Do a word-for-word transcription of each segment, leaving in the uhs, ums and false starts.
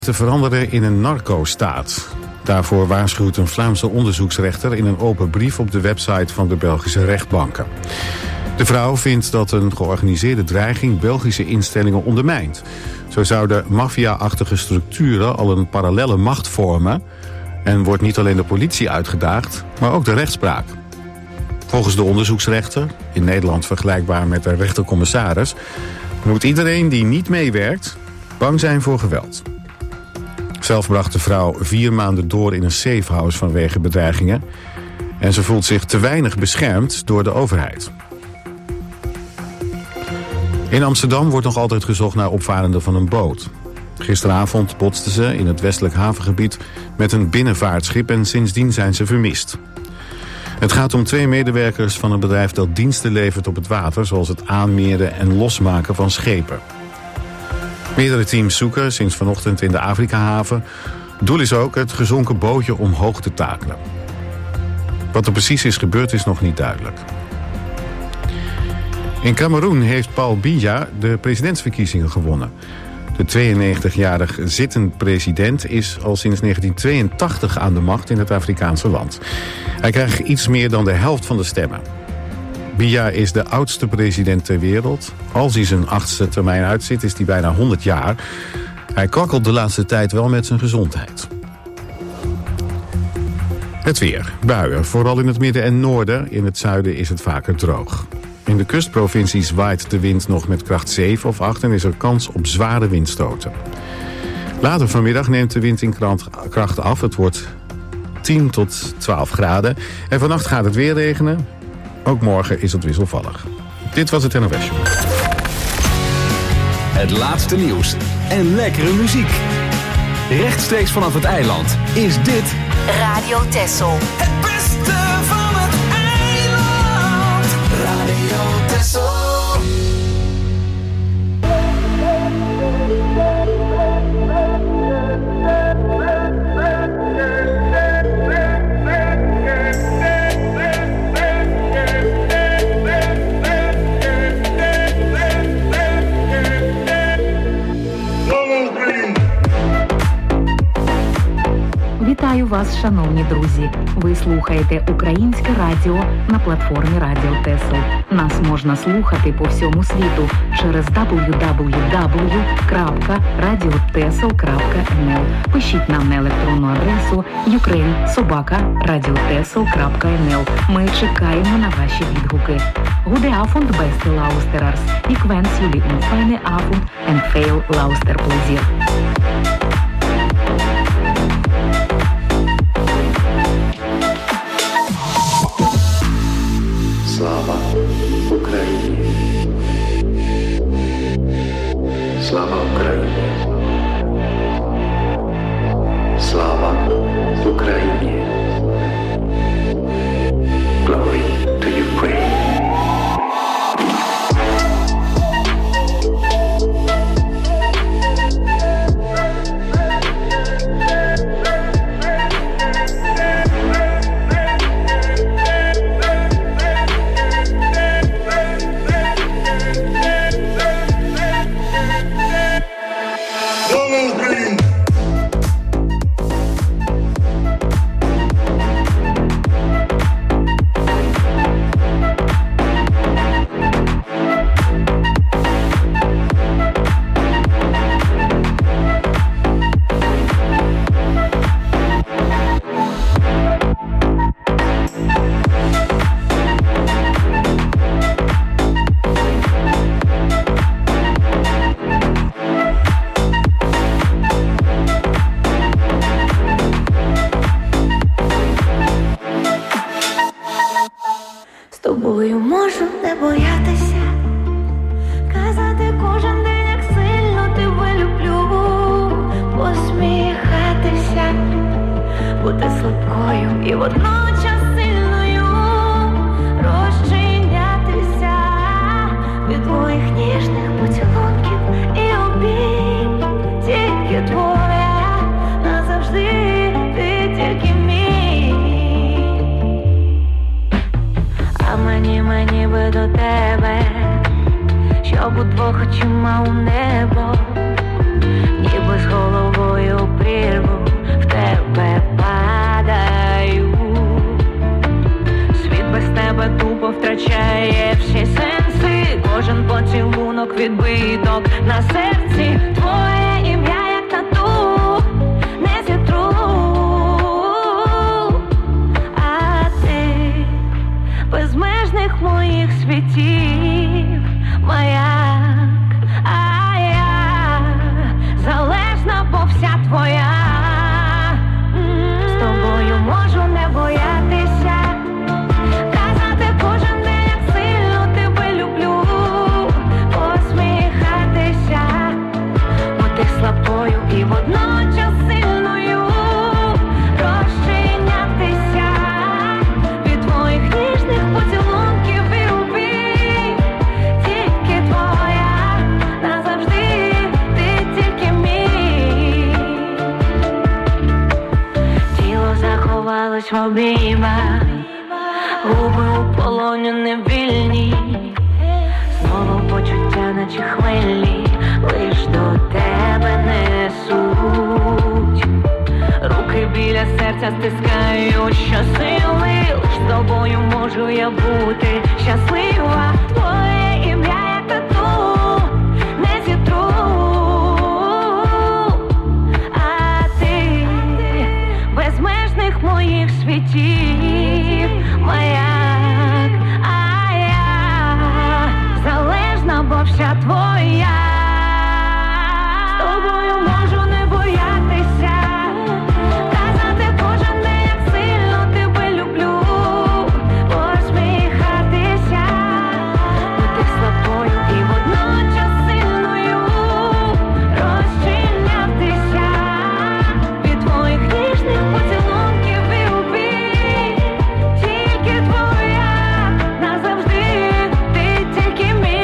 te veranderen in een narco-staat. Daarvoor waarschuwt een Vlaamse onderzoeksrechter in een open brief op de website van de Belgische rechtbanken. De vrouw vindt dat een georganiseerde dreiging Belgische instellingen ondermijnt. Zo zouden maffia-achtige structuren al een parallelle macht vormen en wordt niet alleen de politie uitgedaagd, maar ook de rechtspraak. Volgens de onderzoeksrechter, in Nederland vergelijkbaar met de rechtercommissaris, moet iedereen die niet meewerkt bang zijn voor geweld. Zelf bracht de vrouw vier maanden door in een safehouse vanwege bedreigingen en ze voelt zich te weinig beschermd door de overheid. In Amsterdam wordt nog altijd gezocht naar opvarenden van een boot. Gisteravond botsten ze in het westelijk havengebied met een binnenvaartschip en sindsdien zijn ze vermist. Het gaat om twee medewerkers van een bedrijf dat diensten levert op het water, zoals het aanmeren en losmaken van schepen. Meerdere teams zoeken sinds vanochtend in de Afrikahaven. Doel is ook het gezonken bootje omhoog te takelen. Wat er precies is gebeurd is nog niet duidelijk. In Kameroen heeft Paul Biya de presidentsverkiezingen gewonnen. De tweeënnegentigjarige zittend president is al sinds negentien tweeëntachtig aan de macht in het Afrikaanse land. Hij krijgt iets meer dan de helft van de stemmen. Biya is de oudste president ter wereld. Als hij zijn achtste termijn uitzit, is hij bijna honderd jaar. Hij kwakkelt de laatste tijd wel met zijn gezondheid. Het weer. Buien, vooral in het midden en noorden. In het zuiden is het vaker droog. In de kustprovincies waait de wind nog met kracht zeven of acht... en is er kans op zware windstoten. Later vanmiddag neemt de wind in kracht af. Het wordt tien tot twaalf graden. En vannacht gaat het weer regenen. Ook morgen is het wisselvallig. Dit was het N O S Show. Het laatste nieuws en lekkere muziek. Rechtstreeks vanaf het eiland is dit Radio Texel. Het beste van het eiland. Radio Texel. Вітаю вас, шановні друзі! Ви слухаєте Українське радіо на платформі Радіо Тесл. Нас можна слухати по всьому світу через дабл ю дабл ю дабл ю крапка радіотесл крапка ен ел. Пишіть нам на електронну адресу юкрейн собака радіотесл крапка ен ел. Ми чекаємо на ваші відгуки. Goede avond, beste luisteraars. Ik wens jullie een fijne avond en veel luisterplezier. Слава Україні! Слава Україні! Слава Україні! Glory to Ukraine! Щоб удвох очима у небо, ніби з головою Змагалась в обіймах, губи у полоні невільні, знову почуття наче хвилі, лиш до тебе несуть. Руки біля серця стискають щосили, лиш з тобою можу я бути щаслива. Твоє ім'я я тату не зітру, а ти безмежних моїх світів маяк, а я залежна, бо вся твоя. З тобою можу не боятися, казати кожен день, як сильно тебе люблю, посміхатися, бути слабкою і водночас сильною, розчинятися від твоїх ніжних поцілунків і обіймів. Тільки твоя назавжди, ти тільки мій.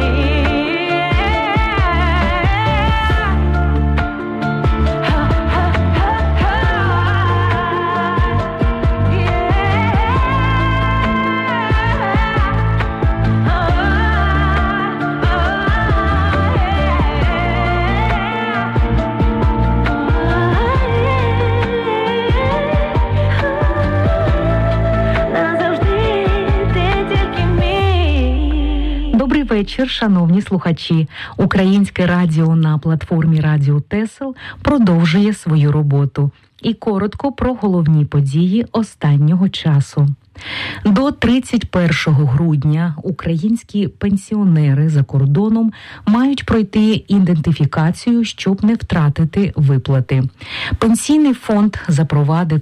Назавжди, ти тільки мій. Добрий вечір, шановні слухачі. Українське радіо на платформі Радіо Тесел продовжує свою роботу. І коротко про головні події останнього часу. До тридцять першого грудня українські пенсіонери за кордоном мають пройти ідентифікацію, щоб не втратити виплати. Пенсійний фонд запровадив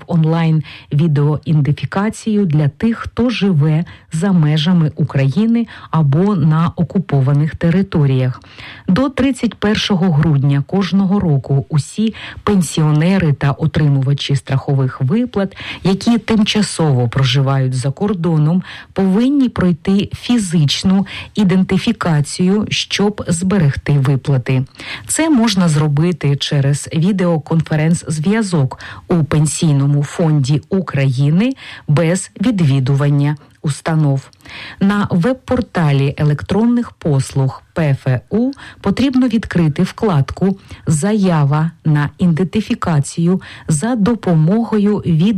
онлайн-відеоідентифікацію для тих, хто живе за межами України або на окупованих територіях. До тридцять першого грудня кожного року усі пенсіонери та отримувачі страхових виплат, які тимчасово проживають за кордоном, повинні пройти фізичну ідентифікацію, щоб зберегти виплати. Це можна зробити через відеоконференц-зв'язок у Пенсійному фонді України без відвідування установ. На веб-порталі електронних послуг Пе Еф У потрібно відкрити вкладку «Заява на ідентифікацію» за допомогою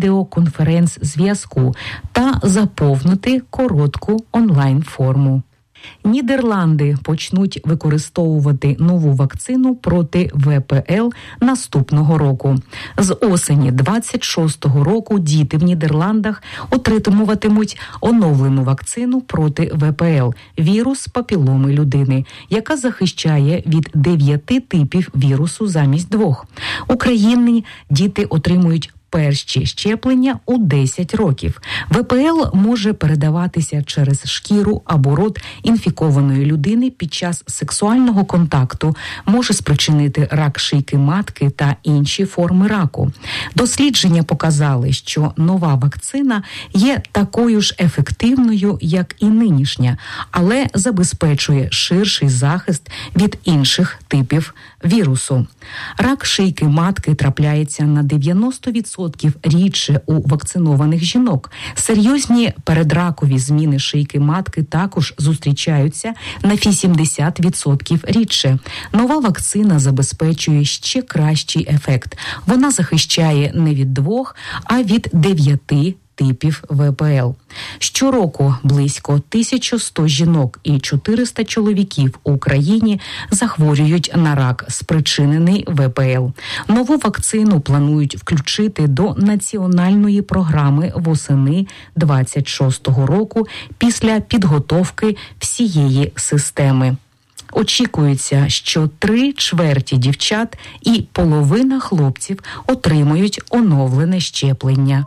відеоконференц-зв'язку та заповнити коротку онлайн-форму. Нідерланди почнуть використовувати нову вакцину проти Ве Пе Ел наступного року. З осені двадцять шостого року діти в Нідерландах отримуватимуть оновлену вакцину проти Ве Пе Ел – вірус папіломи людини, яка захищає від дев'яти типів вірусу замість двох. У країні діти отримують перші щеплення у десять років. Ве Пе Ел може передаватися через шкіру або рот інфікованої людини під час сексуального контакту, може спричинити рак шийки матки та інші форми раку. Дослідження показали, що нова вакцина є такою ж ефективною, як і нинішня, але забезпечує ширший захист від інших типів вірусу. Рак шийки матки трапляється на дев'яносто відсотків рідше у вакцинованих жінок. Серйозні передракові зміни шийки матки також зустрічаються на вісімдесят відсотків рідше. Нова вакцина забезпечує ще кращий ефект. Вона захищає не від двох, а від дев'яти типів Ве Пе Ел. Щороку близько тисяча сто жінок і чотириста чоловіків у Україні захворюють на рак, спричинений Ве Пе Ел. Нову вакцину планують включити до національної програми восени двадцять шостого року після підготовки всієї системи. Очікується, що три чверті дівчат і половина хлопців отримують оновлене щеплення.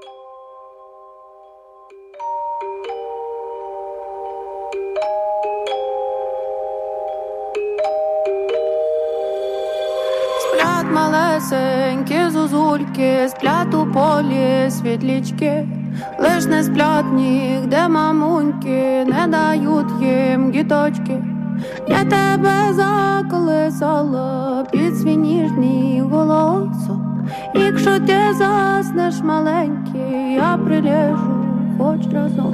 Малесенькі зозульки сплять у полі світлічки, лиш не сплять нігде мамуньки, не дають їм діточки. Я тебе заколисала під свій ніжний голосок, якщо ти засинеш заснеш маленький, я прилежу хоч разок.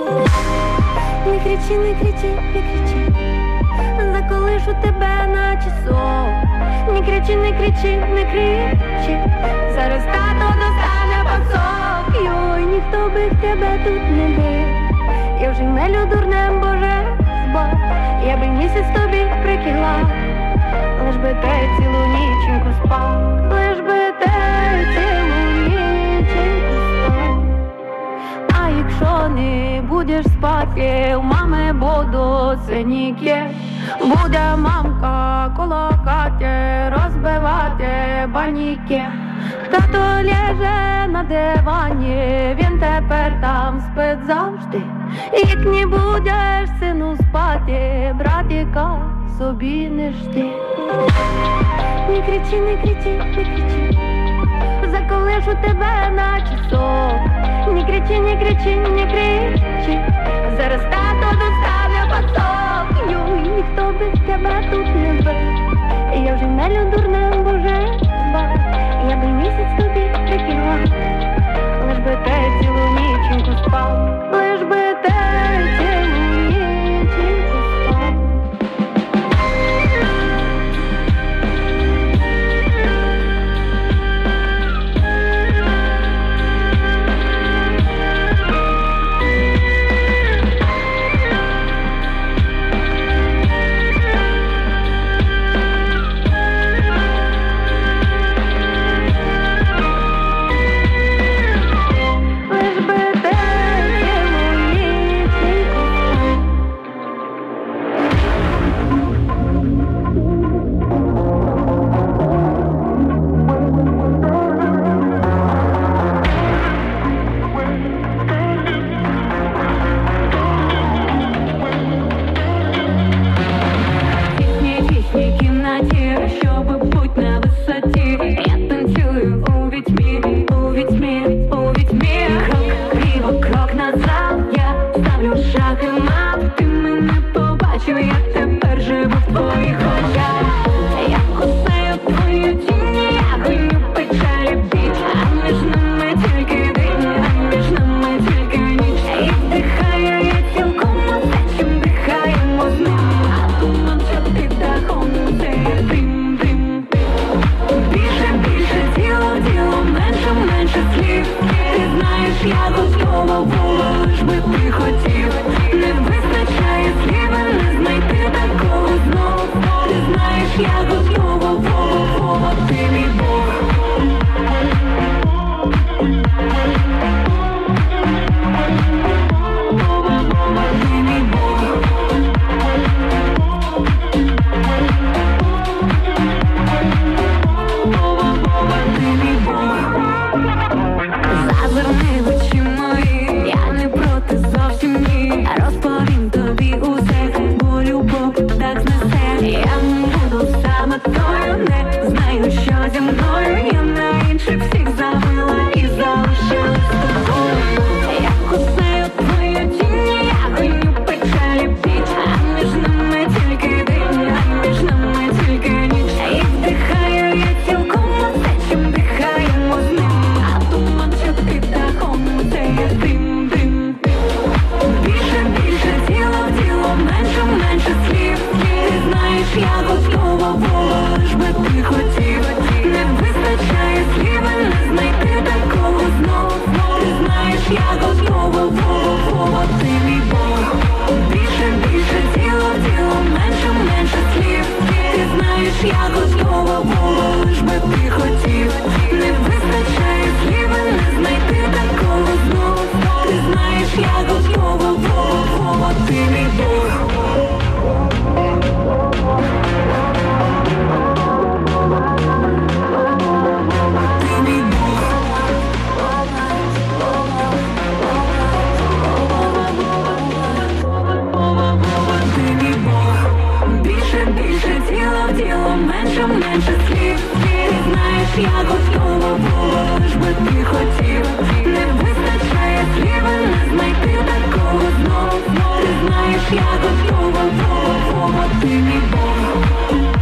Не кричи, не кричи, не кричи, заколишу тебе на часок. Не кричи, не кричи, не кричи, зараз тато достане пасок. Йой, ніхто би тебе тут не бив, я вже мелю дурнем, боже, збав. Я би місяць тобі прикила, лиш би ти цілу ніченьку спав, лиш би ти цілу ніченьку спав. А якщо не будеш спати, у мами буду синіки, буде мамка коло хати розбивати баніки. Тато ляже на дивані, він тепер там спить завжди. Як не будеш, сину, спати, братіка собі не жди. Не кричи, не кричи, не кричи, заколишу тебе на часок. Не кричи, не кричи, не кричи, зараз тато доставлю пасок. Йой, ніхто без тебе тут не бив, я вже мелю дурнем, боже, збав. Я би місяць тобі прикила, лиш би ти цілу ніченьку спав, лиш би ти цілу ніченьку спав.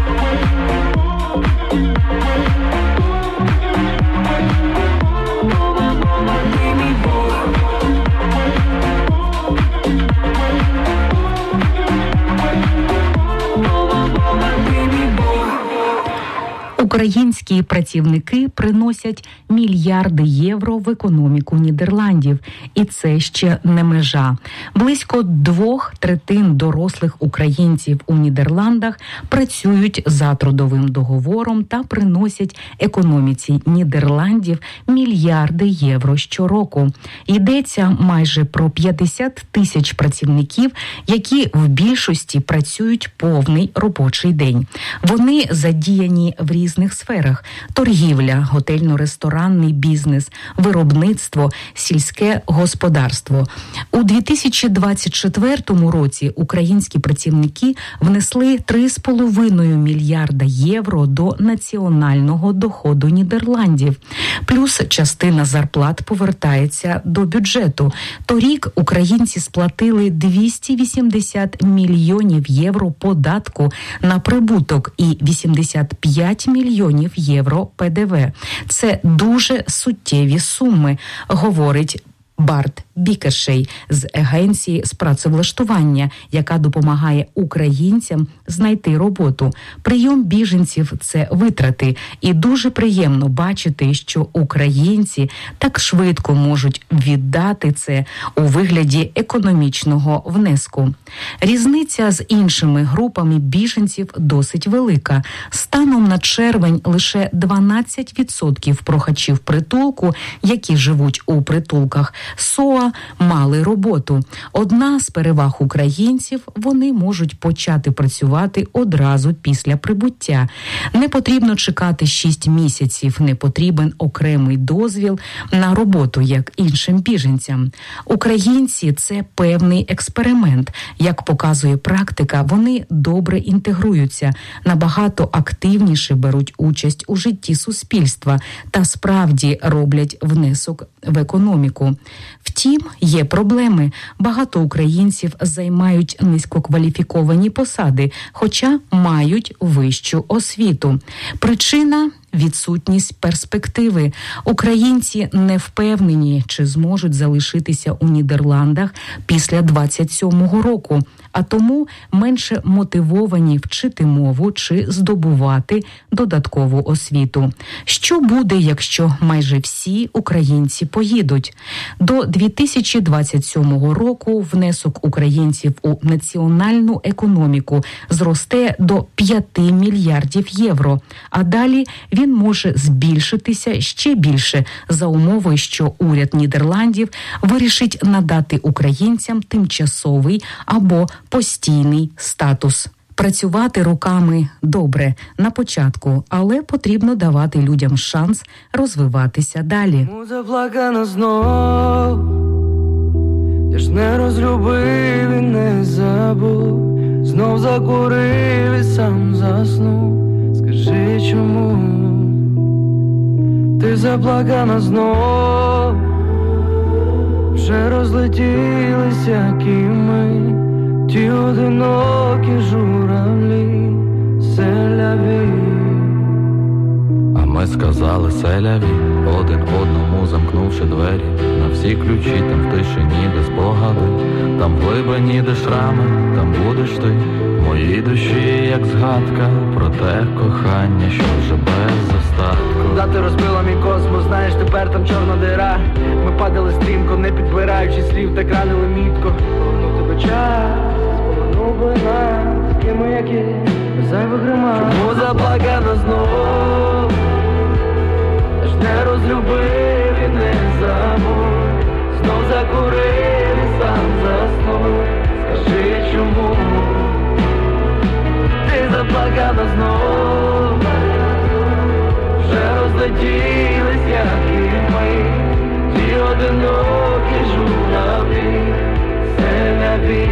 Oh, Українські працівники приносять мільярди євро в економіку Нідерландів. І це ще не межа. Близько двох третин дорослих українців у Нідерландах працюють за трудовим договором та приносять економіці Нідерландів мільярди євро щороку. Йдеться майже про п'ятдесят тисяч працівників, які в більшості працюють повний робочий день. Вони задіяні в різних сферах – торгівля, готельно-ресторанний бізнес, виробництво, сільське господарство. У дві тисячі двадцять четвертому році українські працівники внесли три з половиною мільярда євро до національного доходу Нідерландів. Плюс частина зарплат повертається до бюджету. Торік українці сплатили двісті вісімдесят мільйонів євро податку на прибуток і вісімдесят п'ять мільйонів євро пе де ве. Це дуже суттєві суми, говорить Барт Бікершей з агенції з працевлаштування, яка допомагає українцям знайти роботу. Прийом біженців – це витрати. І дуже приємно бачити, що українці так швидко можуть віддати це у вигляді економічного внеску. Різниця з іншими групами біженців досить велика. Станом на червень лише дванадцять відсотків прохачів притулку, які живуть у притулках СОА, мали роботу. Одна з переваг українців – вони можуть почати працювати одразу після прибуття. Не потрібно чекати шість місяців, не потрібен окремий дозвіл на роботу, як іншим біженцям. Українці – це певний експеримент. Як показує практика, вони добре інтегруються, набагато активніше беруть участь у житті суспільства та справді роблять внесок в економіку. Втім, є проблеми. Багато українців займають низькокваліфіковані посади, хоча мають вищу освіту. Причина – відсутність перспективи. Українці не впевнені, чи зможуть залишитися у Нідерландах після двадцять сьомого року, а тому менше мотивовані вчити мову чи здобувати додаткову освіту. Що буде, якщо майже всі українці поїдуть? До дві тисячі двадцять сьомого року внесок українців у національну економіку зросте до п'яти мільярдів євро, а далі він може збільшитися ще більше за умови, що уряд Нідерландів вирішить надати українцям тимчасовий або постійний статус. Працювати руками добре на початку, але потрібно давати людям шанс розвиватися далі. Заплакана знов, я ж не розлюбив і не забув, знов закурив і сам заснув. Скажи, чому ти заплакана знов? Вже розлетілися кими ті одинокі журавлі, селяві. А ми сказали селяві, один одному замкнувши двері. На всі ключі, там в тишині, де спогади, там в глибині, де шрами, там будеш ти. В моїй душі, як згадка про те кохання, що вже без остатку. Куда ти розбила мій космос, знаєш, тепер там чорна дира. Ми падали стрімко, не підбираючи слів, так ранили мітко. Повернув тебе час, повернув би нас, такими, як є, без зайвих ремарок. Чому заплакана знов? Я ж не розлюбив і не забув, знов закурив і сам заснув. Скажи, чому ти заплакана знов? Вже розлетілись, як і ми, ті одинокі журавлі, селяві.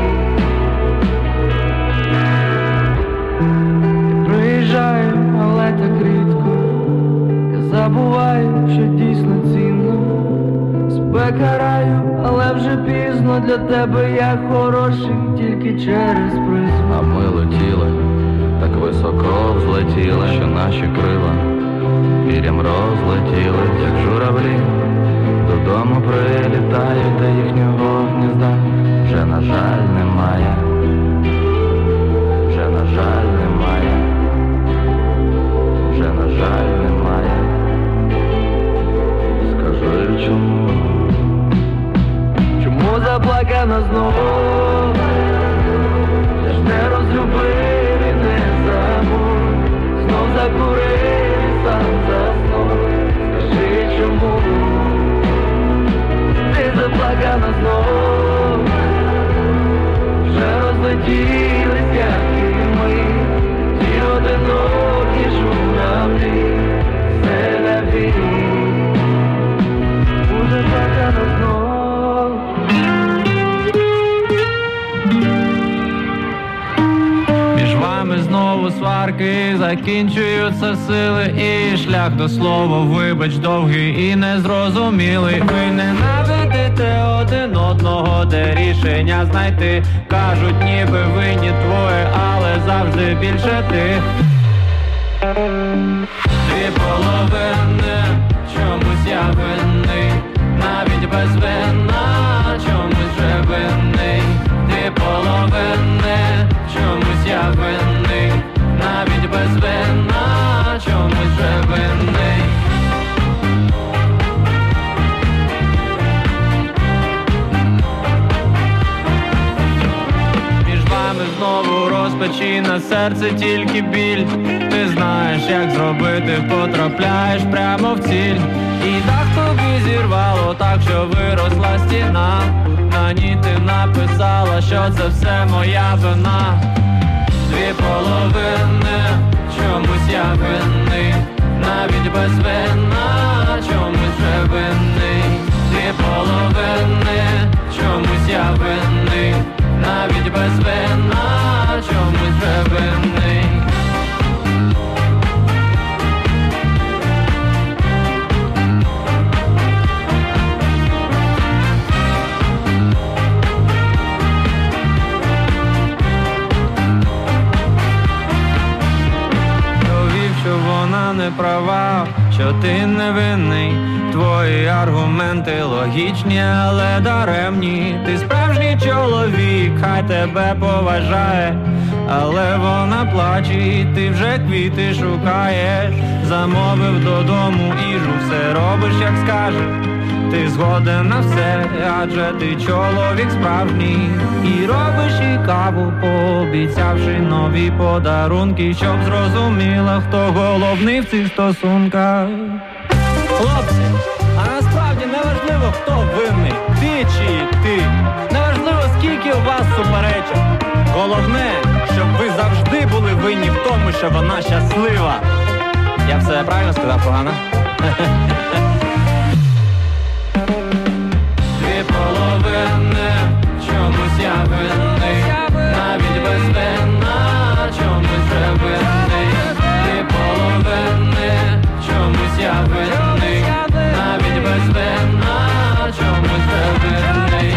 Я приїжджаю, але так рідко, я забуваю, що дійсно цінно. Себе караю, але вже пізно, для тебе я хороший тільки через призму. А ми летіли, так високо взлетіли, що наші крила вірям розлетіли, як журавлі. Додому прилітають, та їхнього гнізда вже, на жаль, немає. Вже, на жаль, немає. Вже, чому? Чому заплакана знову? Я ж не розлюбив і не забув, знов закурив і сам заснув. Скажи, чому ти заплакана знову? Вже розлетілись, як і ми, ті одинокі журавлі. Селяві уже плакана знов. Між вами знову сварки, закінчуються сили, і шлях до слова, вибач, довгий і незрозумілий. Ви ненавидите один одного, де рішення знайти. Кажуть, ніби винні двоє, але завжди більше ти. Дві половини, чомусь я винний, навіть без вина, чомусь вже винний. Дві половини, чомусь я винний, навіть без вина, чомусь вже винний. Між вами знову розпачі, на серце тільки біль. Ти знаєш, як зробити, потрапляєш прямо в ціль. І дах тобі зірвало так, що виросла стіна. На ній ти написала, що це все моя вина. Дві половини, чомусь я винний, навіть без вина, чомусь вже винний. Дві половини, чомусь я винний, навіть без вина, чомусь вже винний. Не права, що ти невинний. Твої аргументи логічні, але даремні. Ти справжній чоловік, хай тебе поважає, але вона плаче, і ти вже квіти шукаєш. Замовив додому їжу, все робиш, як скаже. Ти згоден на все, адже ти чоловік справжній. І робиш і каву, пообіцявши нові подарунки, щоб зрозуміла, хто головний в цих стосунках. Хлопці, а насправді неважливо, хто винний, ти чи ти. Неважливо, скільки у вас суперечок. Головне, щоб ви завжди були винні в тому, що вона щаслива. Я все правильно сказав, погано? Дві половини, чомусь я винний, навіть без вина, чомусь вже винний. Дві половини, чомусь я винний, навіть без вина, чомусь вже винний.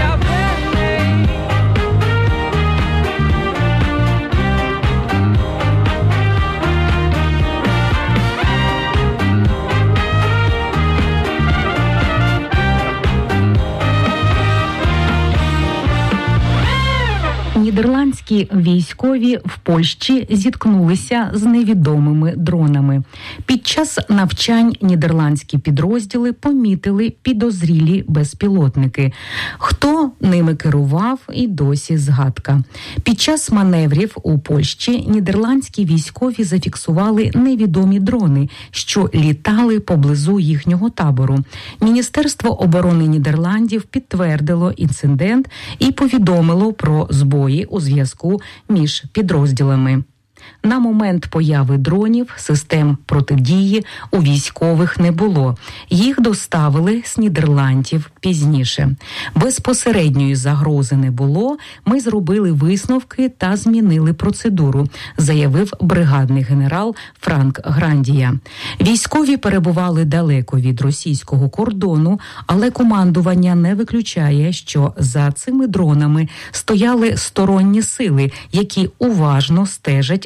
Нідерландські військові в Польщі зіткнулися з невідомими дронами. Під час навчань нідерландські підрозділи помітили підозрілі безпілотники. Хто ними керував, і досі згадка. Під час маневрів у Польщі нідерландські військові зафіксували невідомі дрони, що літали поблизу їхнього табору. Міністерство оборони Нідерландів підтвердило інцидент і повідомило про збої у зв'язку між підрозділами. На момент появи дронів систем протидії у військових не було. Їх доставили з Нідерландів пізніше. Безпосередньої загрози не було. Ми зробили висновки та змінили процедуру, заявив бригадний генерал Франк Грандія. Військові перебували далеко від російського кордону, але командування не виключає, що за цими дронами стояли сторонні сили, які уважно стежать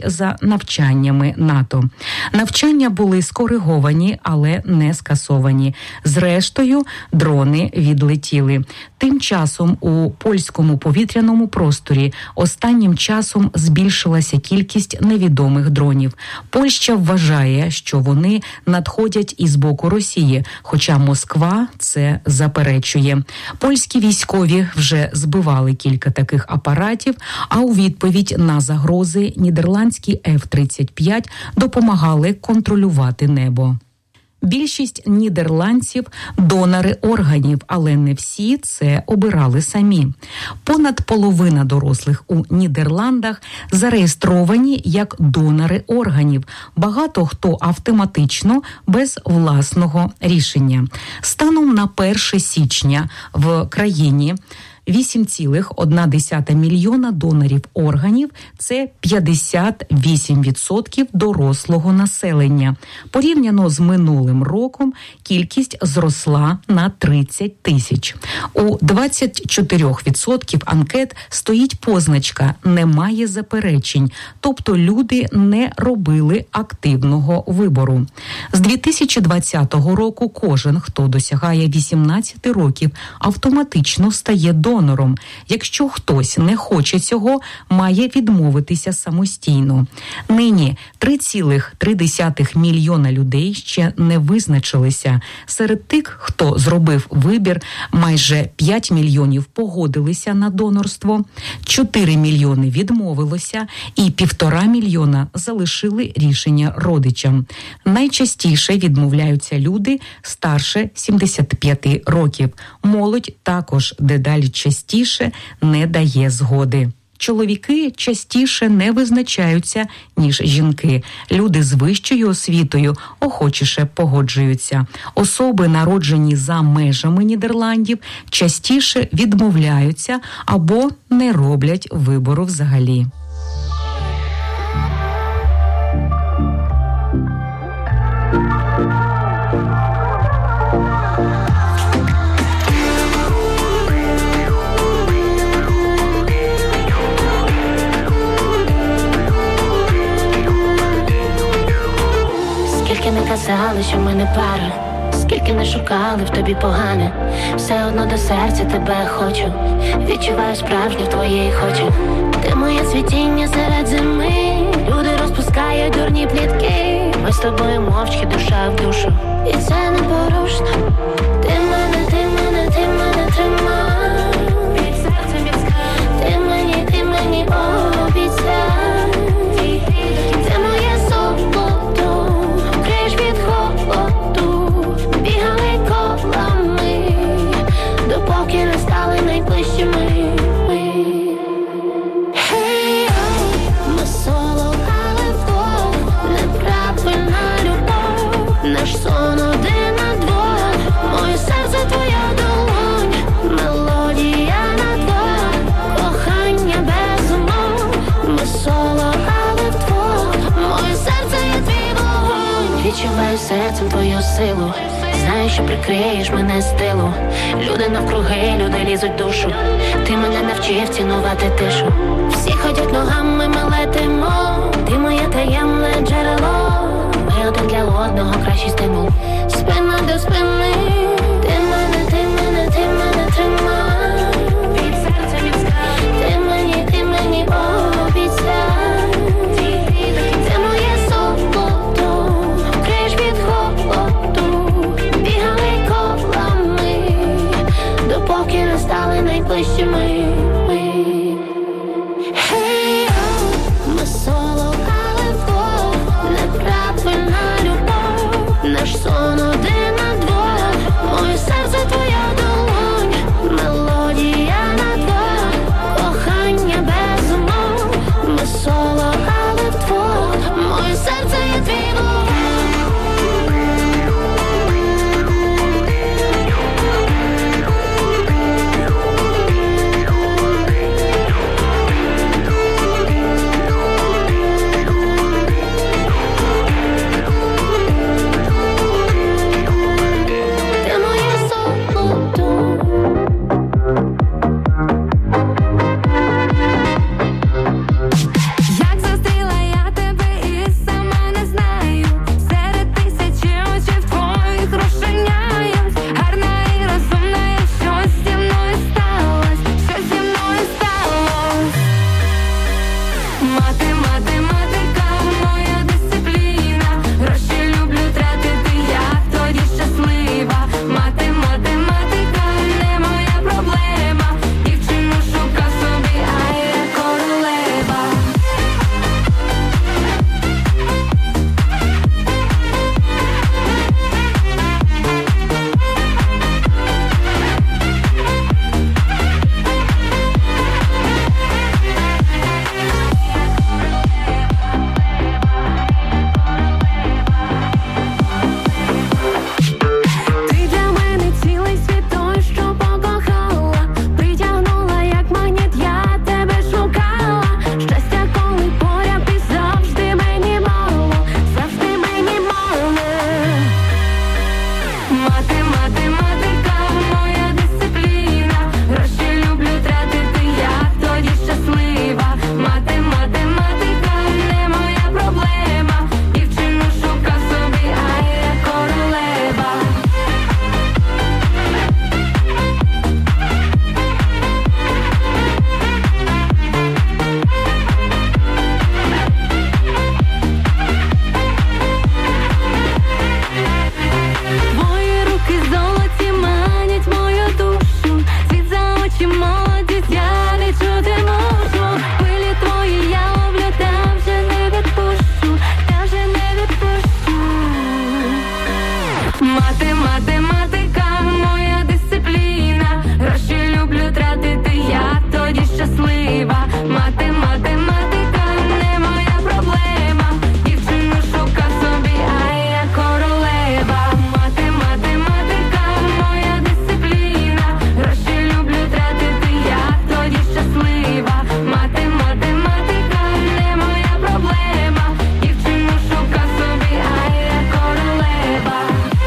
за навчаннями НАТО. Навчання були скориговані, але не скасовані. Зрештою, дрони відлетіли. Тим часом у польському повітряному просторі останнім часом збільшилася кількість невідомих дронів. Польща вважає, що вони надходять із боку Росії, хоча Москва це заперечує. Польські військові вже збивали кілька таких апаратів, а у відповідь на загрози нідерландські еф тридцять п'ять допомагали контролювати небо. Більшість нідерландців – донори органів, але не всі це обирали самі. Понад половина дорослих у Нідерландах зареєстровані як донори органів. Багато хто автоматично, без власного рішення. Станом на перше січня в країні вісім цілих одна десята мільйона донорів органів – це п'ятдесят вісім відсотків дорослого населення. Порівняно з минулим роком кількість зросла на тридцять тисяч. У двадцять чотири відсотки анкет стоїть позначка «немає заперечень», тобто люди не робили активного вибору. З дві тисячі двадцятого року кожен, хто досягає вісімнадцяти років, автоматично стає донором. Донором. Якщо хтось не хоче цього, має відмовитися самостійно. Нині три цілих три десятих мільйона людей ще не визначилися. Серед тих, хто зробив вибір, майже п'ять мільйонів погодилися на донорство, чотири мільйони відмовилося і півтора мільйона залишили рішення родичам. Найчастіше відмовляються люди старше сімдесят п'ять років. Молодь також дедалі частіше не дає згоди. Чоловіки частіше не визначаються, ніж жінки. Люди з вищою освітою охочіше погоджуються. Особи, народжені за межами Нідерландів, частіше відмовляються або не роблять вибору взагалі. Скільки не казали, що ми не пара, скільки не шукали в тобі погане, все одно до серця тебе хочу, відчуваю справжнє в твоїй хочу. Ти моє цвітіння серед зими, люди розпускають дурні плітки, ми з тобою мовчки, душа в душу, і це непорушно. Ти мене, ти мене, ти мене тримай, під серцем від скал. Ти мені, ти мені обіцяй. Поки не стали найближчими ми. Hey, oh, ми соло, але вдвох, неправильна любов, наш сон один на двох, моє серце твоя долонь, мелодія на двох, кохання без умов. Ми соло, але вдвох, моє серце є твій вогонь. Відчуваю серцем твою силу, знаю, що прикриєш мене з тилу. Люди навкруги, люди лізуть в душу. Ти мене навчив цінувати тишу. Всі ходять ногами, ми летимо. Ти моє таємне джерело. Ми один для одного кращий стимул. Спина до спини. Ти мене, ти мене, ти мене тримай. Під серцем від скал. Ти мені, ти мені обіцяй. Ти моє солодко, криш від холоду. Бігали колами, допоки не стали найближчими ми. Hey, oh, ми соло, але вдвох, неправильна любов, наш сон один на двох, моє серце твоя долонь, мелодія на двох, кохання без умов. Ми соло, але вдвох, моє серце є твій вогонь. Мати, математика, моя дисципліна. Гроші люблю тратити, я тоді щаслива. Мати, математика, не моя проблема. Дівчину шукав собі, а я королева. Мати, математика, моя дисципліна. Гроші люблю тратити, я тоді щаслива. Мати, математика, не моя проблема. Дівчину шукав собі, а я королева.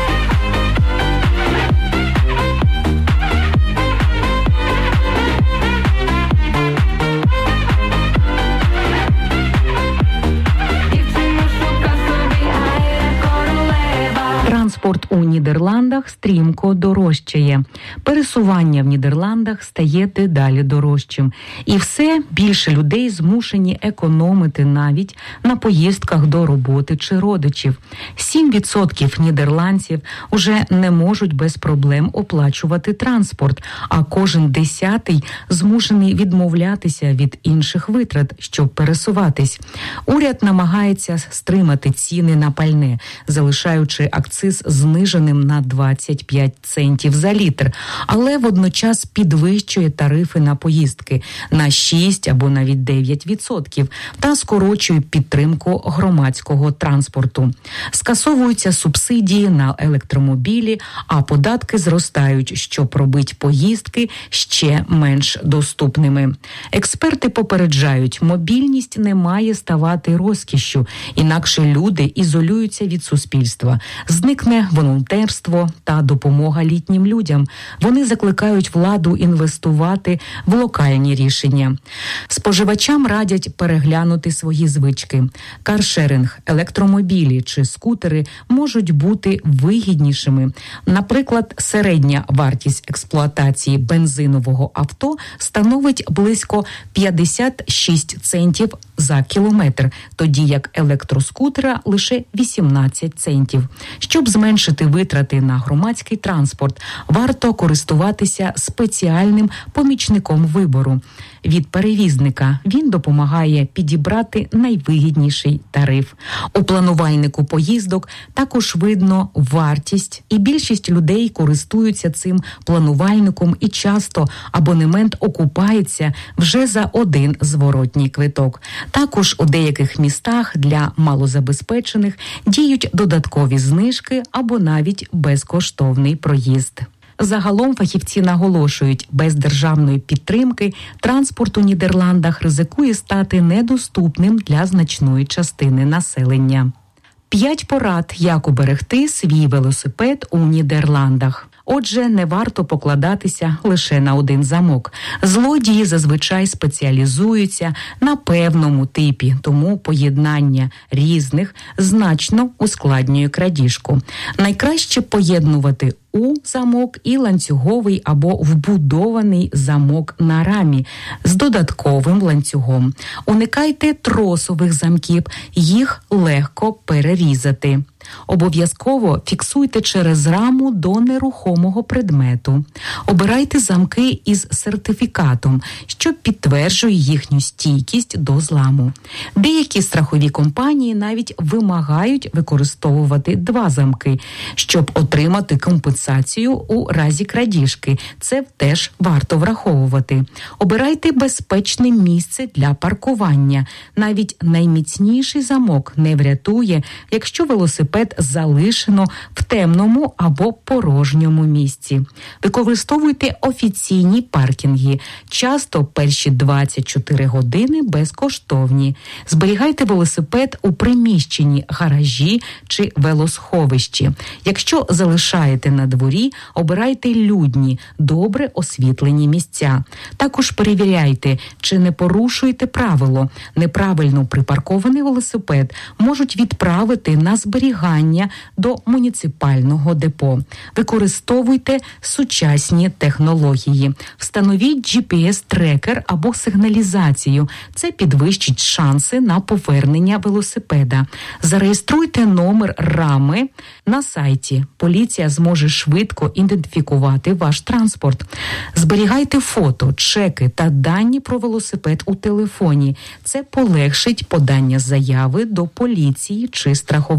Дівчину шукав собі, а я королева. Транспорт у Нідерландах стрімко дорожчає. Пересування в Нідерландах стає дедалі дорожчим. І все більше людей змушені економити навіть на поїздках до роботи чи родичів. сім відсотків нідерландців уже не можуть без проблем оплачувати транспорт, а кожен десятий змушений відмовлятися від інших витрат, щоб пересуватись. Уряд намагається стримати ціни на пальне, залишаючи акциз зниженим на двадцять п'ять центів за літр, але водночас підвищує тарифи на поїздки на шість або навіть дев'ять відсотків та скорочує підтримку громадського транспорту. Скасовуються субсидії на електромобілі, а податки зростають, щоб робити поїздки ще менш доступними. Експерти попереджають, мобільність не має ставати розкішшю, інакше люди ізолюються від суспільства. Зникне волонтерство та допомога літнім людям. Вони закликають владу інвестувати в локальні рішення. Споживачам радять переглянути свої звички. Каршеринг, електромобілі чи скутери можуть бути вигіднішими. Наприклад, середня вартість експлуатації бензинового авто становить близько п'ятдесят шість центів за кілометр, тоді як електроскутера лише вісімнадцять центів. Щоб зменшити витрати на громадський транспорт, варто користуватися спеціальним помічником вибору від перевізника. Він допомагає підібрати найвигідніший тариф. У планувальнику поїздок також видно вартість, і більшість людей користуються цим планувальником, і часто абонемент окупається вже за один зворотній квиток. Також у деяких містах для малозабезпечених діють додаткові знижки або навіть безкоштовний проїзд. Загалом фахівці наголошують, без державної підтримки транспорт у Нідерландах ризикує стати недоступним для значної частини населення. П'ять порад, як уберегти свій велосипед у Нідерландах. Отже, не варто покладатися лише на один замок. Злодії зазвичай спеціалізуються на певному типі, тому поєднання різних значно ускладнює крадіжку. Найкраще поєднувати у замок і ланцюговий або вбудований замок на рамі з додатковим ланцюгом. Уникайте тросових замків, їх легко перерізати. Обов'язково фіксуйте через раму до нерухомого предмету. Обирайте замки із сертифікатом, що підтверджує їхню стійкість до зламу. Деякі страхові компанії навіть вимагають використовувати два замки, щоб отримати компенсацію у разі крадіжки. Це теж варто враховувати. Обирайте безпечне місце для паркування. Навіть найміцніший замок не врятує, якщо велосипед залишено в темному або порожньому місці. Використовуйте офіційні паркінги. Часто перші двадцять чотири години безкоштовні. Зберігайте велосипед у приміщенні, гаражі чи велосховищі. Якщо залишаєте на дворі, обирайте людні, добре освітлені місця. Також перевіряйте, чи не порушуєте правило. Неправильно припаркований велосипед можуть відправити на зберігання до муніципального депо. Використовуйте сучасні технології. Встановіть джі пі ес-трекер або сигналізацію. Це підвищить шанси на повернення велосипеда. Зареєструйте номер рами на сайті. Поліція зможе швидко ідентифікувати ваш транспорт. Зберігайте фото, чеки та дані про велосипед у телефоні. Це полегшить подання заяви до поліції чи страхової.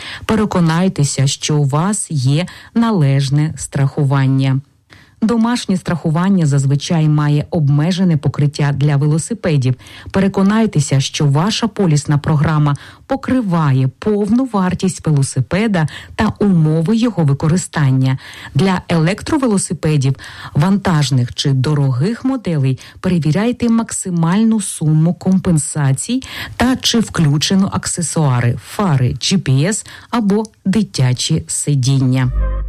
Переконайтеся, що у вас є належне страхування. Домашнє страхування зазвичай має обмежене покриття для велосипедів. Переконайтеся, що ваша полісна програма покриває повну вартість велосипеда та умови його використання. Для електровелосипедів, вантажних чи дорогих моделей перевіряйте максимальну суму компенсацій та чи включено аксесуари, фари, джі пі ес або дитячі сидіння.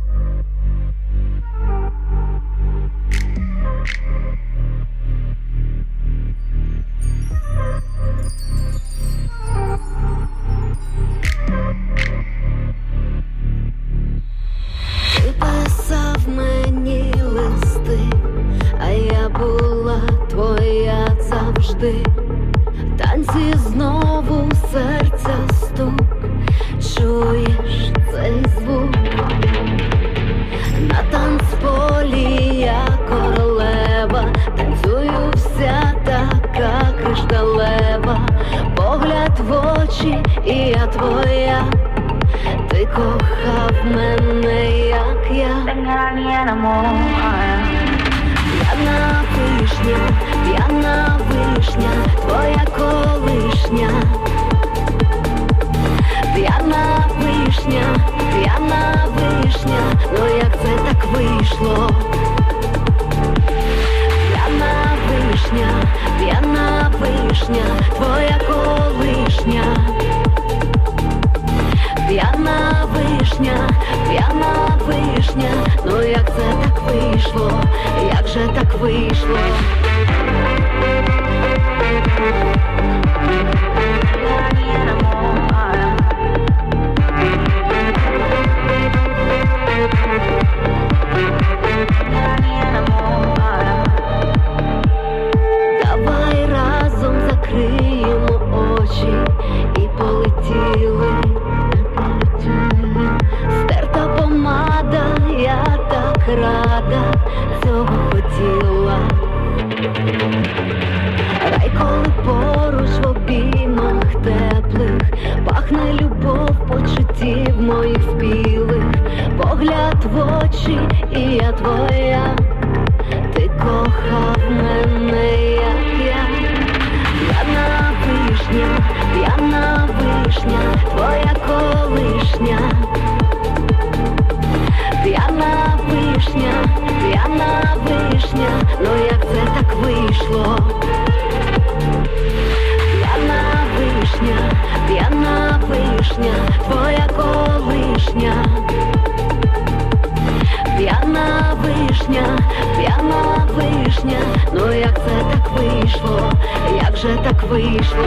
Писав мені листи, а я була твоя завжди. Танці знову серця стук, чуєш цей звук? На танцполі я королева, танцюю вся така кришталева. Погляд в очі, і я твоя. Ти кохав мене, як я. П'яна вишня, п'яна вишня, твоя колишня. П'яна вишня, п'яна вишня, ну як це так вийшло? П'яна вишня, п'яна вишня, твоя колишня. П'яна вишня, п'яна вишня, ну як це так вийшло, як же так вийшло? Давай разом закриємо очі і полетіли. Стерта помада, я так рада, цього хотіла. Рай, коли поруч в обіймах теплих, пахне любов почуттів моїх спілих. Погляд в очі, і я твоя. Ти кохав мене, як я. П'яна вишня, п'яна вишня, твоя колишня. П'яна вишня, п'яна вишня, ну як це так вийшло? П'яна вишня, п'яна вишня, твоя колишня. П'яна вишня, п'яна вишня, ну як це так вийшло, як же так вийшло?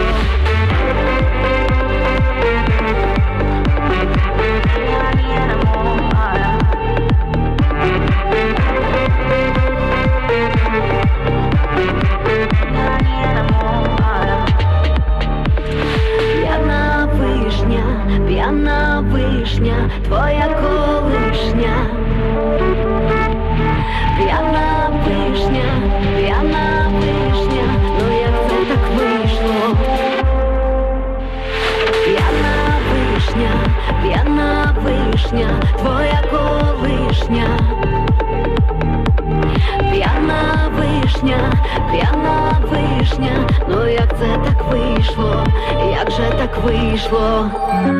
П'яна вишня, п'яна вишня, твоя колишня. П'яна вишня, п'яна вишня, ну як це так вийшло? П'яна вишня, п'яна вишня, твоя колишня. П'яна вишня, п'яна вишня, ну як це так вийшло, як же так вийшло?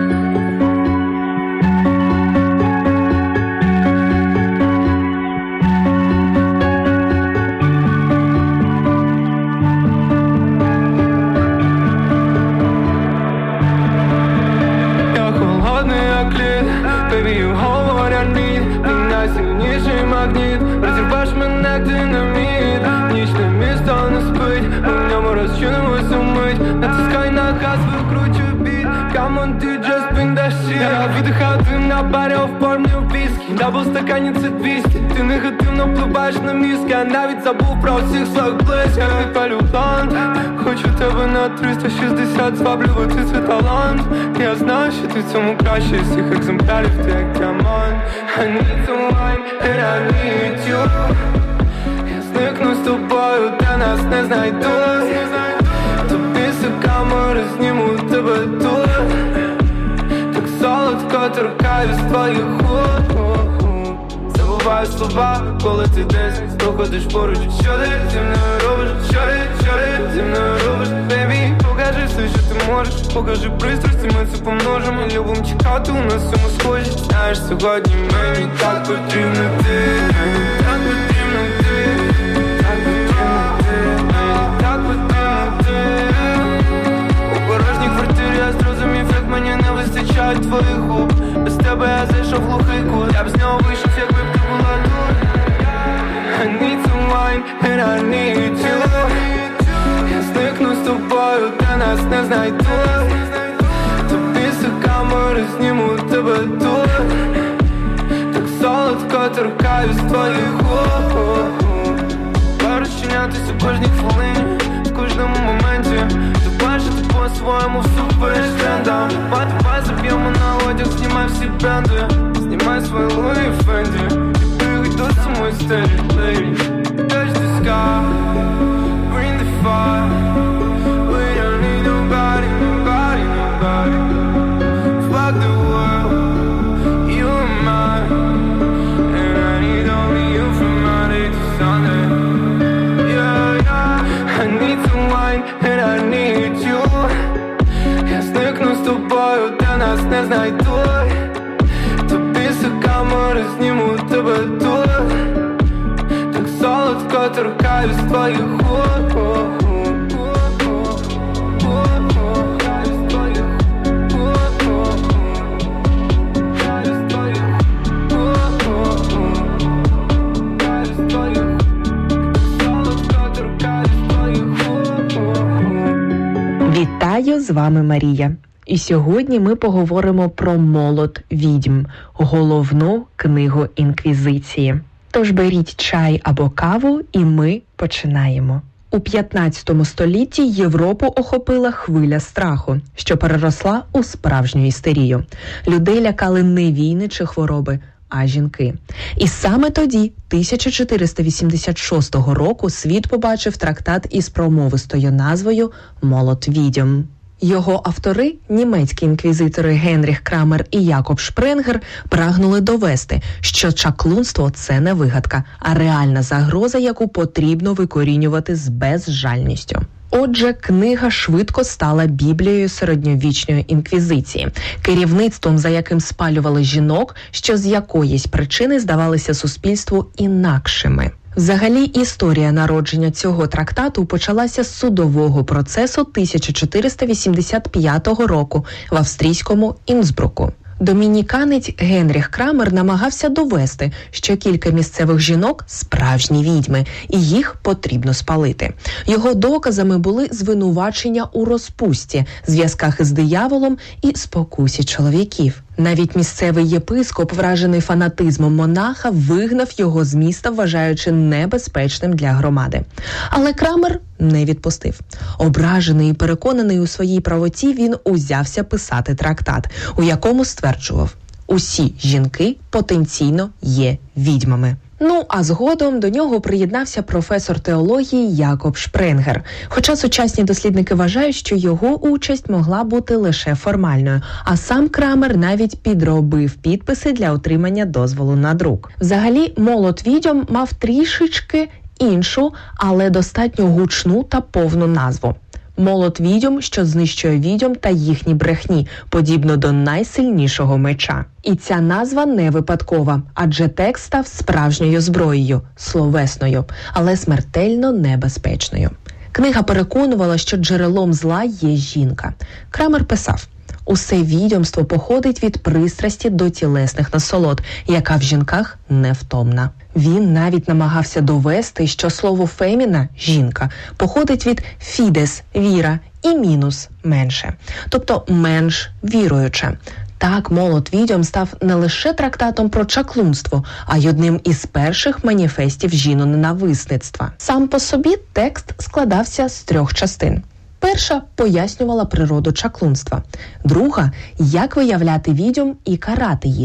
Розірвеш мене як динаміт, нічне місто не спить, у ньому розчинимось умить. Натискай на газ, викручуй біт, come on, ти just bring that shit. Я видихаю дим на барі, оформлю віскі, дабл стакані це двісті. Ти негативно впливаєш на мізки, я навіть забув про всіх своїх близьких. Я відпалю блант, хочу тебе на триста шістдесят, зваблювати це талант. Я знаю, що ти в цьому краще з всіх екземплярів, ти як діамант. I need someone and I need you. Я зникну з тобою, де нас не знайдуть. Тобі все камери зніму тебе тут. Так солодко торкаюсь твоїх губ. Забуваю слова, коли ти десь проходиш поруч. Що ти зі мною робиш, що ти, що ти зі мною робиш, бейбі? Покажи все, що ти можеш, покажи пристрасті, ми це помножимо. Любим чекати, у нас всьому схожі. Знаєш, сьогодні мені так потрібно ти, так потрібно ти, так потрібно ти, мені так потрібно ти. У порожній квартирі я зрозумів, як мені не вистачає твоїх губ. Без тебе я зайшов в глухий кут, я б з нього вийшов, якби б ти була тут. I need some wine and I need you. Я зникну з тобою, де нас не знайдуть. Тобі з камери зніму тебе тут. Так солодко торкаюсь твоїх губ. Розчинятися в кожній хвилині, в кожному моменті. Ти бачити по-своєму всупереч трендам. А давай заб'ємо на одяг, знімай всі бренди. Знімай свої Луї Фенді і пригай до самої стелі, lady. Touch the sky, bring the fire. We don't need nobody, nobody, nobody. Fuck the world, you and mine. And I need only you from Monday to Sunday. Yeah, yeah. I need some wine and I need you. Я зникну з тобою, де нас не знайдуть. Тобі з камери зніму тебе тут. Так солодко торкаюсь твоїх губ. Вітаю, з вами Марія. І сьогодні ми поговоримо про «Молот відьм» – головну книгу Інквізиції. Тож беріть чай або каву, і ми починаємо. У п'ятнадцятому столітті Європу охопила хвиля страху, що переросла у справжню істерію. Людей лякали не війни чи хвороби, а жінки. І саме тоді, тисяча чотириста вісімдесят шостого року, світ побачив трактат із промовистою назвою «Молот відьм». Його автори, німецькі інквізитори Генріх Крамер і Якоб Шпренгер, прагнули довести, що чаклунство – це не вигадка, а реальна загроза, яку потрібно викорінювати з безжальністю. Отже, книга швидко стала біблією середньовічної інквізиції, керівництвом, за яким спалювали жінок, що з якоїсь причини здавалися суспільству інакшими. Взагалі, історія народження цього трактату почалася з судового процесу тисяча чотириста вісімдесят п'ятого року в австрійському Інсбруку. Домініканець Генріх Крамер намагався довести, що кілька місцевих жінок – справжні відьми, і їх потрібно спалити. Його доказами були звинувачення у розпусті, зв'язках із дияволом і спокусі чоловіків. Навіть місцевий єпископ, вражений фанатизмом монаха, вигнав його з міста, вважаючи небезпечним для громади. Але Крамер не відпустив. Ображений і переконаний у своїй правоті, він узявся писати трактат, у якому стверджував: усі жінки потенційно є відьмами. Ну, а згодом до нього приєднався професор теології Якоб Шпренгер. Хоча сучасні дослідники вважають, що його участь могла бути лише формальною, а сам Крамер навіть підробив підписи для отримання дозволу на друк. Взагалі, «Молот відьом» мав трішечки іншу, але достатньо гучну та повну назву. Молот відьом, що знищує відьом та їхні брехні, подібно до найсильнішого меча. І ця назва не випадкова, адже текст став справжньою зброєю, словесною, але смертельно небезпечною. Книга переконувала, що джерелом зла є жінка. Крамер писав: усе відьомство походить від пристрасті до тілесних насолод, яка в жінках невтомна. Він навіть намагався довести, що слово «феміна» – жінка – походить від «фідес» – віра і «мінус» – менше, тобто менш віруюча. Так, «Молот відьом» став не лише трактатом про чаклунство, а й одним із перших маніфестів жіноненависництва. Сам по собі текст складався з трьох частин. Перша пояснювала природу чаклунства. Друга – як виявляти відьом і карати їх.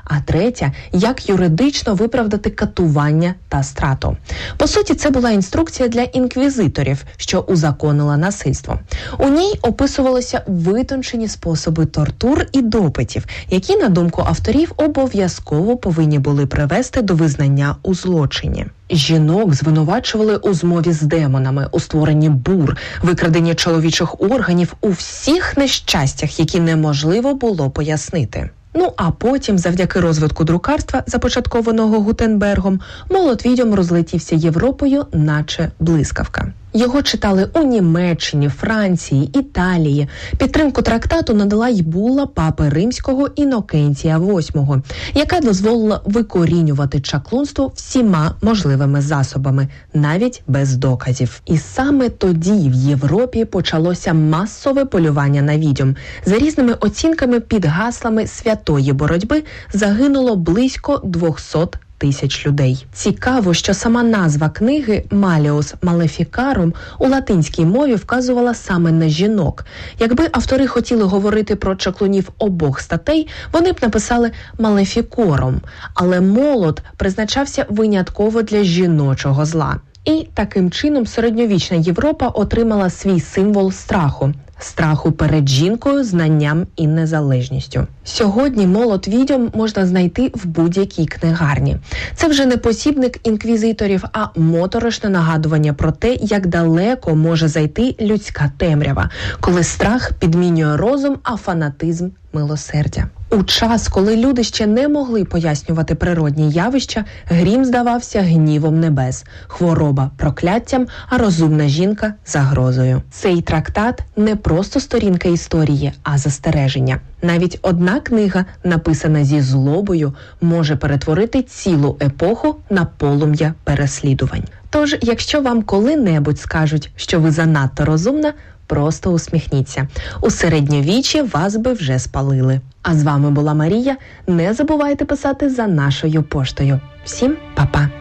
а третя – як юридично виправдати катування та страту. По суті, це була інструкція для інквізиторів, що узаконила насильство. У ній описувалися витончені способи тортур і допитів, які, на думку авторів, обов'язково повинні були привести до визнання у злочині. Жінок звинувачували у змові з демонами, у створенні бур, викраденні чоловічих органів, у всіх нещастях, які неможливо було пояснити. Ну а потім, завдяки розвитку друкарства, започаткованого Гутенбергом, молот відьом розлетівся Європою, наче блискавка. Його читали у Німеччині, Франції, Італії. Підтримку трактату надала й була папи римського Інокентія восьмого, яка дозволила викорінювати чаклунство всіма можливими засобами, навіть без доказів. І саме тоді в Європі почалося масове полювання на відьом. За різними оцінками, під гаслами святої боротьби загинуло близько двохсот тисяч людей. Цікаво, що сама назва книги «Malleus Maleficarum» у латинській мові вказувала саме на жінок. Якби автори хотіли говорити про чаклунів обох статей, вони б написали «Maleficorum», але молот призначався винятково для жіночого зла. І таким чином середньовічна Європа отримала свій символ страху. Страху перед жінкою, знанням і незалежністю. Сьогодні молот відьом можна знайти в будь-якій книгарні. Це вже не посібник інквізиторів, а моторошне нагадування про те, як далеко може зайти людська темрява, коли страх підмінює розум, а фанатизм – милосердя. У час, коли люди ще не могли пояснювати природні явища, грім здавався гнівом небес, хвороба – прокляттям, а розумна жінка – загрозою. Цей трактат не просто сторінка історії, а застереження. Навіть одна книга, написана зі злобою, може перетворити цілу епоху на полум'я переслідувань. Тож, якщо вам коли-небудь скажуть, що ви занадто розумна, просто усміхніться. У середньовіччі вас би вже спалили. А з вами була Марія. Не забувайте писати за нашою поштою. Всім па-па!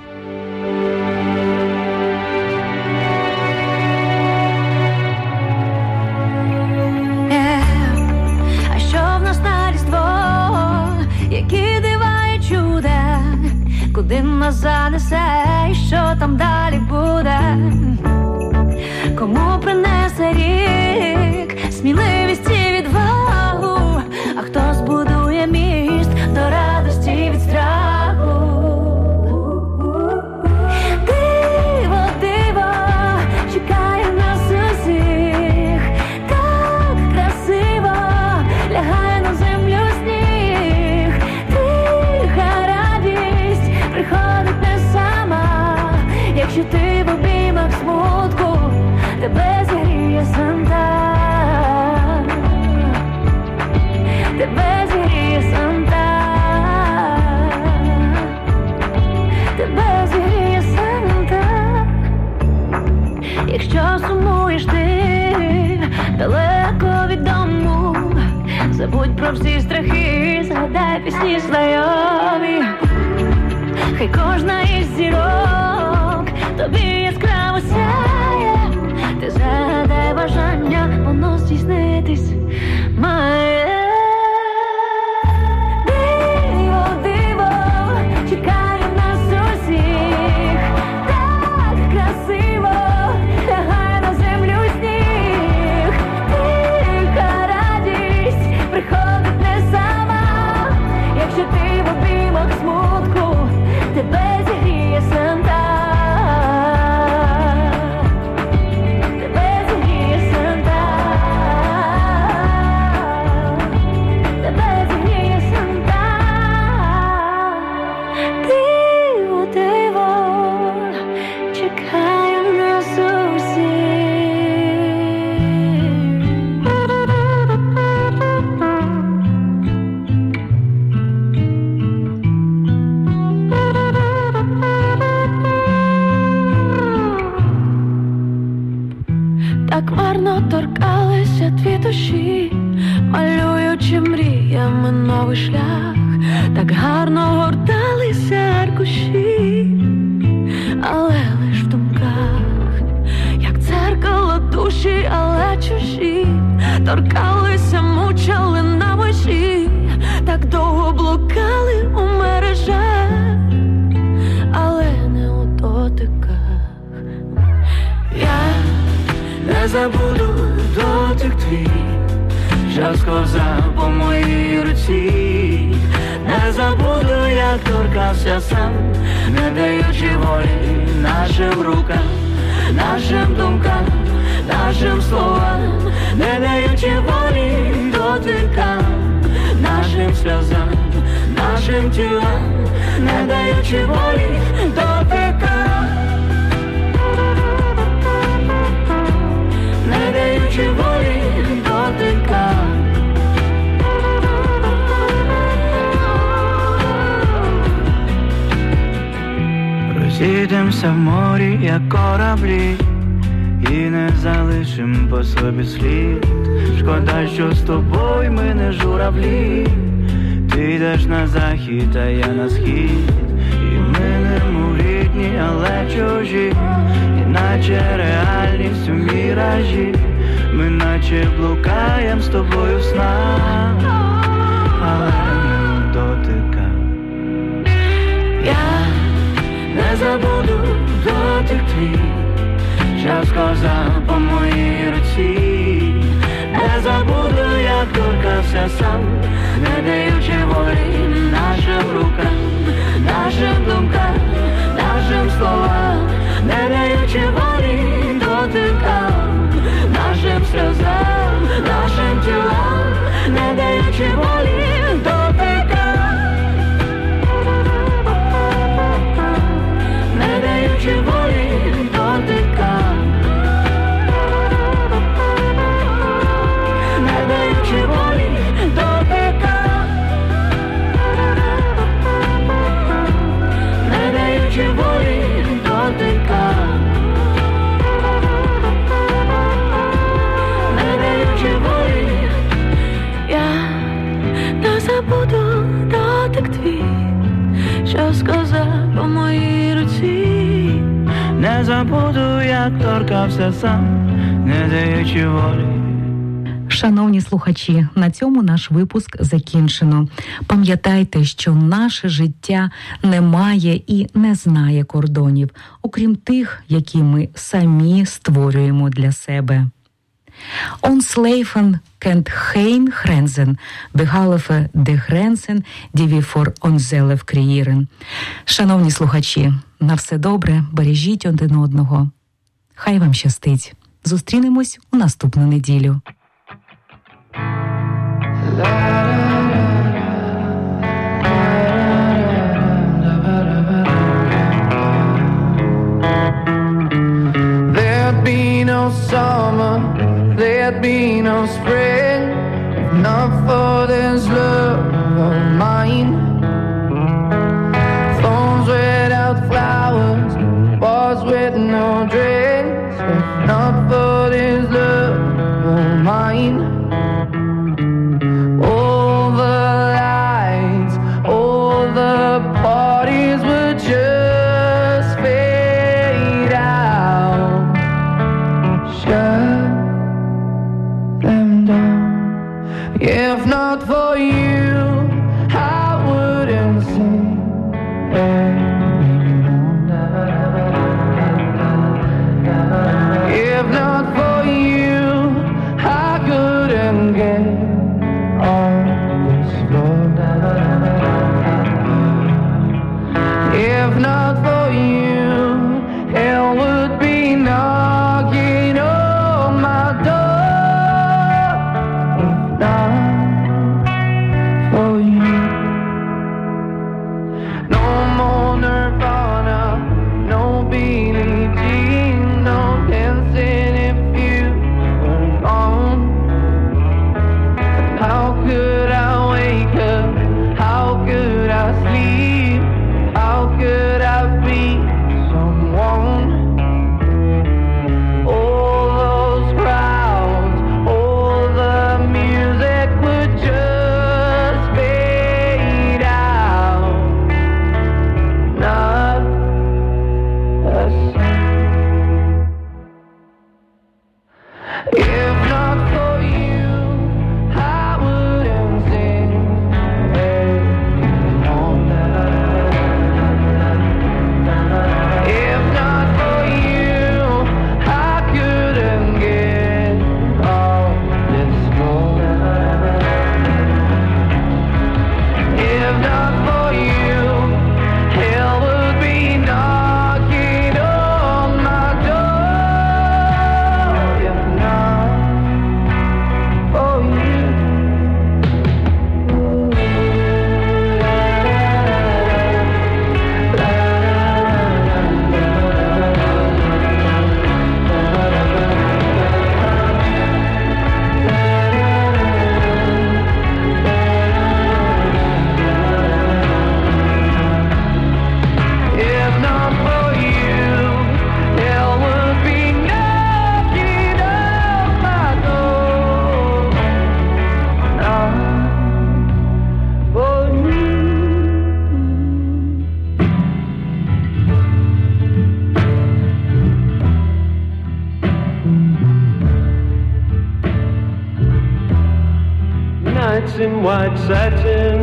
А що в нас на Різдво? Які дива і чуда? Куди нас занесе? І що там далі буде? Кому принесе рік сміливість і відвагу, а хто збудує міст до радості від страху? Диво, диво, чекає нас усіх, так красиво лягає на землю сніг. Тиха радість приходить не сама, якщо ти в обіймах смутку, тебе зігріє Санта, тебе зігріє Санта, тебе зігріє Санта. Якщо сумуєш ти далеко від дому, забудь про всі страхи, згадай пісні знайомі. Хай кожна із зірок тобі яскраво сяє, ти загадай бажання, воно здійснитись має. Диво, диво, чекає нас усіх, так красиво лягає на землю сніг. Тиха радість приходить не сама, якщо ти в обіймах смутку, тебе зігріє Санта. Так марно торкалися дві душі, малюючи мріями новий шлях. Так гарно горталися аркуші, але лиш в думках, як дзеркало душі, але чужі. Торкалися, мучили на вежі, так довго блукали у що сказав по моїй руці. Не забуду, як торкався сам, не даючи волі нашим рукам, нашим думкам, нашим словам, не даючи волі дотикам, нашим сльозам, нашим тілам, не даючи волі дотикам, не даючи волі дотикам. Розійдемося в морі, як кораблі, і не залишим по собі слід. Шкода, що з тобою ми не журавлі. Ти йдеш на захід, а я на схід, і ми не рідні, але чужі, іначе реальність у міражі. Ми наче блукаєм з тобою в снах, але не дотика. Я не забуду дотик твій, що сказав по моїй руці. Не забуду, як торкався сам, не даючи волі нашим рукам, нашим думкам, нашим словам, не даючи волі дотикам, нашим сльозам, нашим тілам, не даючи волі дотикам, не даючи волі дотикам, не даючи волі дотикам, не даючи волі дотикам, не даючи волі. Я не забуду дотик твій, що сказав по моїй руці. Не забуду, як торкався сам, не даючи волі. Шановні слухачі, на цьому наш випуск закінчено. Пам'ятайте, що наше життя не має і не знає кордонів, окрім тих, які ми самі створюємо для себе. Ons leven kent geen grenzen, behalve de grenzen die we voor onszelf creëren. Шановні слухачі, на все добре, бережіть один одного. Хай вам щастить. Зустрінемось у наступну неділю. There'd be no summer, there'd be no spring, if not for this love of mine. Thorns without flowers, bars with no drinks, if not for this love of mine. All the lights, all the parties would just fade out. Shut them down. If not for you, I wouldn't sing anymore. If not for you, I couldn't get on this road. If not for you, hell would be knocking on my door. If not for you, no more Nirvana, no Billie Jean, no dancing if you were gone. How could I wake up? How could I sleep? How could I nights in white satin,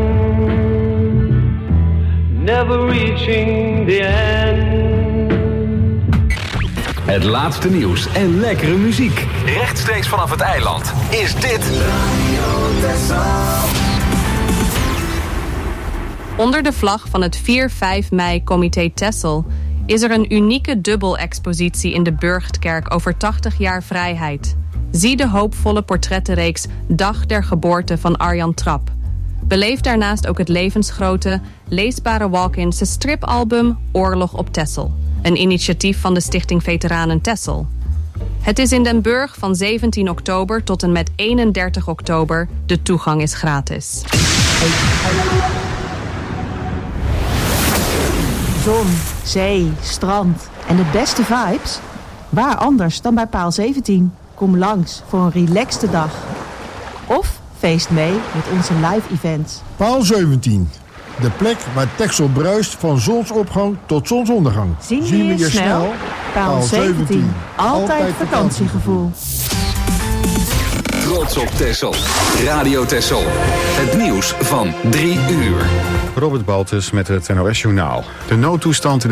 never reaching the end. Het laatste nieuws en lekkere muziek. Rechtstreeks vanaf het eiland is dit Radio Texel. Onder de vlag van het vier vijf mei Comité Texel is er een unieke dubbelexpositie in de Burchtkerk over tachtig jaar vrijheid. Zie de hoopvolle portrettenreeks Dag der geboorte van Arjan Trap. Beleef daarnaast ook het levensgrote, leesbare walk-in stripalbum Oorlog op Texel. Een initiatief van de Stichting Veteranen Texel. Het is in Den Burg van zeventien oktober tot en met eenendertig oktober. De toegang is gratis. Zon, zee, strand en de beste vibes? Waar anders dan bij Paal zeventien? Kom langs voor een relaxte dag. Of feest mee met onze live events. Paal zeventien. De plek waar Texel bruist van zonsopgang tot zonsondergang. Zien we je, je snel? snel? Paal zeventien. Altijd, Altijd vakantiegevoel. Trots op Texel. Radio Texel. Het nieuws van drie uur. Robert Baltus met het N O S Journaal. De noodtoestand in